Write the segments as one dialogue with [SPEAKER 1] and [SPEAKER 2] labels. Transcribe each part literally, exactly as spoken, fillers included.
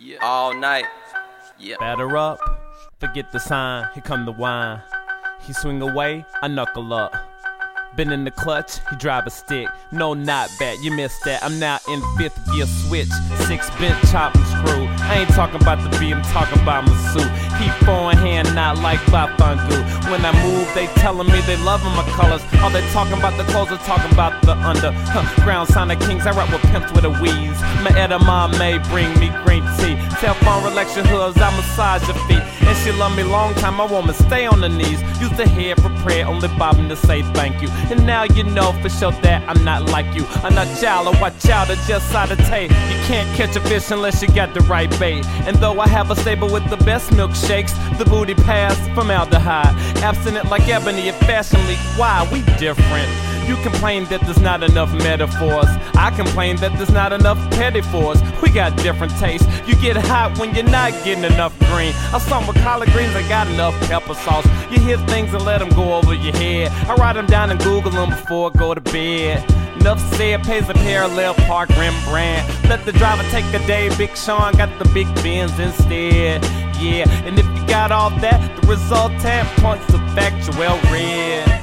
[SPEAKER 1] Yeah. All night. Yeah.
[SPEAKER 2] Batter up, forget the sign, here come the wine. He swing away, I knuckle up. Been in the clutch, he drive a stick. No, not bad, you missed that. I'm now in fifth gear switch. Six bent, chop and screw. I ain't talking about the beat, I'm talking about my suit. Keep forehand, not like Bafangu. When I move, they telling me they loving my colors. All they talking about the clothes, are talking about the under. Huh, ground sign of kings, I rap with pimps with a wheeze. My edamame bring me green tea. Telephone relax your hooves, I massage your feet. And she love me long time, I want me stay on the knees. Use the head for prayer, only bobbing to say thank you. And now you know for sure that I'm not like you. I'm not child, or watch out, or just side of tape. You can't catch a fish unless you got the right bait. And though I have a stable with the best milkshakes, the booty pass formaldehyde. Abstinent like ebony at Fashion Week. Why? We different. You complain that there's not enough metaphors. I complain that there's not enough pettifors. We got different tastes. You get hot when you're not getting enough green. I saw with collard greens, I got enough pepper sauce. You hear things and let them go over your head. I write them down and Google them before I go to bed. Enough said, pays a parallel park Rembrandt. Let the driver take a day, Big Sean got the big Benz instead. Yeah, and if you got all that, the resultant points to factual red.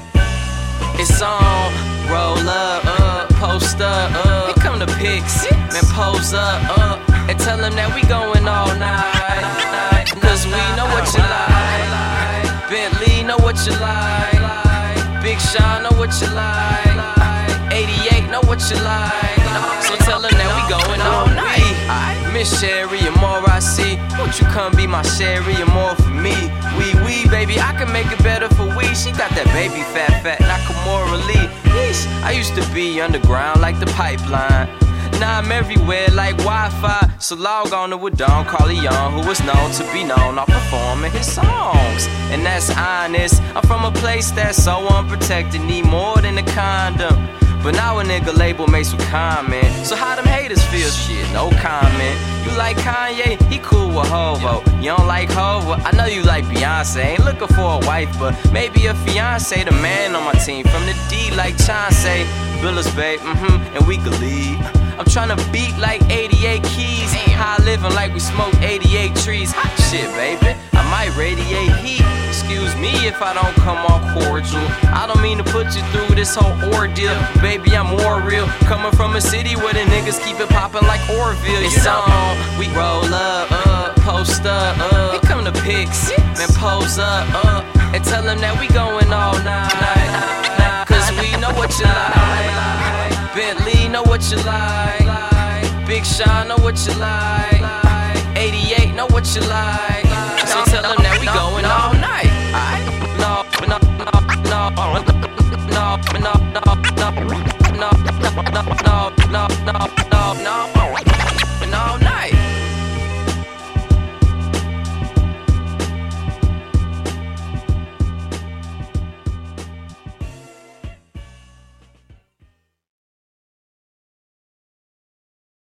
[SPEAKER 1] It's on, roll up, up, post up, up. Here come the pics, man, pose up, up. And tell them that we going all night. Cause we know what you like. Bentley know what you like. Big Sean know what you like. eighty-eight know what you like. So tell them that we going all night. Miss Sherry, and more I see. Won't you come be my Sherry and more for me? Wee wee, baby, I can make it better for we. She got that baby fat fat, Nakamura Lee. Yeesh, I used to be underground like the pipeline. Now I'm everywhere like Wi-Fi. So log on to with Don Corleone, who was known to be known off performing his songs. And that's honest. I'm from a place that's so unprotected, need more than a condom. But now a nigga label makes with comment. So how them haters feel? Shit, no comment. You like Kanye? He cool with Hovo. You don't like Hovo? I know you like Beyonce. Ain't looking for a wife, but maybe a fiance. The man on my team from the D like Chauncey. Billis, babe, mm-hmm, and we could lead. I'm tryna beat like eighty-eight keys. High living like we smoke eighty-eight trees. Hot shit, baby. I might radiate heat. Excuse me if I don't come off cordial. I don't mean to put you through this whole ordeal. Baby, I'm more real. Coming from a city where the niggas keep it popping like Orville. It's on. We roll up, up, post up, up. Here come the pics, man, pose up, up. And tell them that we going all night. Cause we know what you like. Bentley know what you like. Big Sean know what you like. eighty-eight know what you like. So tell them that we going all night. No, no, no, no, no, no, no, no, no, no, no, no, no.